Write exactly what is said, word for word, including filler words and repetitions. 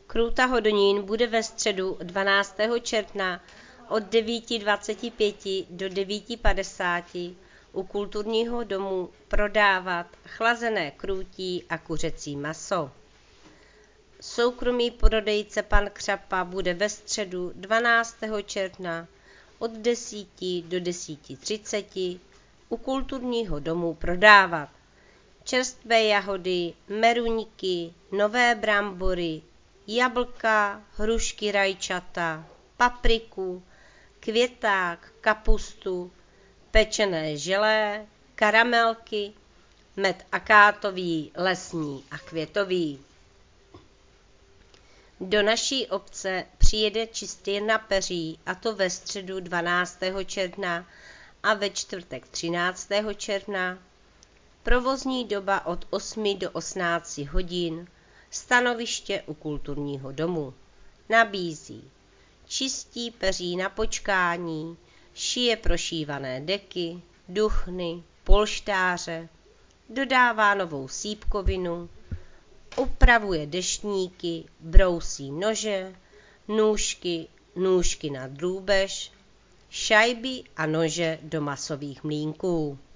Krůta Hodonín bude ve středu dvanáctého června od devět dvacet pět do devět padesát u kulturního domu prodávat chlazené krůtí a kuřecí maso. Soukromý prodejce pan Křapa bude ve středu dvanáctého června od deseti do deseti třicet u kulturního domu prodávat čerstvé jahody, meruňky, nové brambory, jablka, hrušky rajčata, papriku, květák, kapustu, pečené želé, karamelky, med akátový, lesní a květový. Do naší obce přijede čistírna peří, a to ve středu dvanáctého června a ve čtvrtek třináctého června. Provozní doba od osmi do osmnácti hodin. Stanoviště u kulturního domu. Nabízí čistí peří na počkání, šije prošívané deky, duchny, polštáře, dodává novou sýpkovinu, upravuje deštníky, brousí nože, nůžky, nůžky na drůbež, šajby a nože do masových mlýnků.